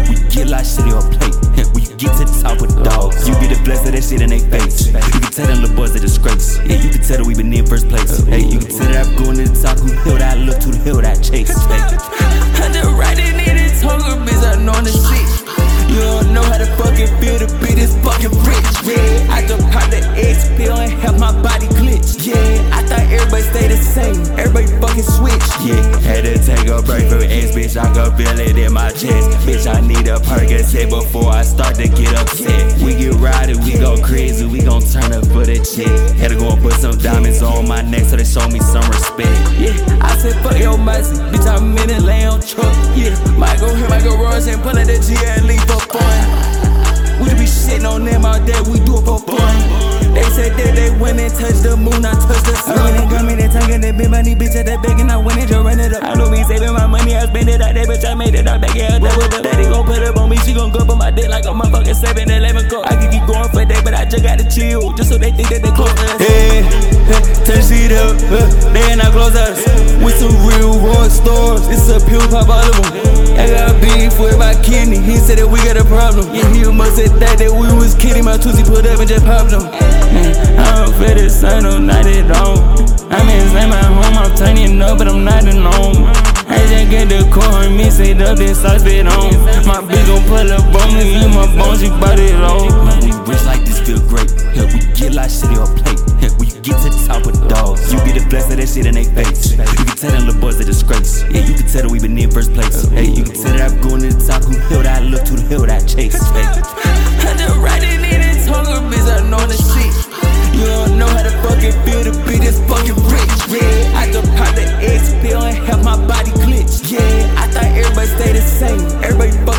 We get a lot of shit on your plate. When you get to the top with the dogs, you get the blessed of that shit in they face. You can tell them little boys a disgrace. Yeah, you can tell that we been in first place. Hey, you can tell that I'm going to the top. Who the hill that I look to, the hill that I chase. Hey. I'm just riding in this hunger, bitch, I know the shit. You don't know how to fucking feel to be this fucking rich. Yeah, I just popped the X pill and help my body glitch. Yeah, I thought everybody stay the same, everybody fucking switch. Yeah, had to take a break from X, bitch, I can feel it in my chest. Bitch, I need a Percocet before I start to get upset. We get rowdy, we go crazy, we gon' turn up for the check. Had to go and put some diamonds on my neck so they show me some respect. Yeah, I said fuck your mercy, bitch, I'm in a lamb truck. Yeah, might go here, might go rush and pull out the G and leave for fun. We be shitting on them all day, we do it for fun. They said that they went and touched the moon, I touched the sun. I went and got me that tongue and they been money, bitch, at that bag, and I went and just ran it up. I know me saving my money, I spend it out there, bitch, I made it out back, yeah, double up. Daddy gon' put up on me, she gon' go up on my dick like a motherfucking 7-11 cup. I can keep going for that, but I just gotta chill, just so they think that they close us. Hey, turn the shit up, they ain't not close us. With some real rock stars, it's a pill pop all of them. I got beef with my kidney, he said that we got a problem. Yeah, he must have thought that we was kidding, my Tuesday put up and just popped them. I don't feel the sun, no, not at all. I'm inside my home, I'm turning up, but I'm not alone. I just get the corn, mix it up, then sauce it on. My bitch gon' pull up on me, in my bones, she bought it all. Man, we rich like this feel great. Yeah, we get a lot of shit on your plate. Yeah, when you get to the top with the dogs, you get the blessed of that shit in they face. You can tell them little boys a disgrace. Yeah, you can tell that we been in first place. Hey, you can tell that I'm going to the top. Who the hill that I look to, the hill that I chase. Hey. I'm just riding in this hunger, bitch, I know the shit. You don't know how to fucking feel to be this fucking rich. Yeah, I just popped the X pill and help my body glitch. Yeah, I thought everybody stay the same, everybody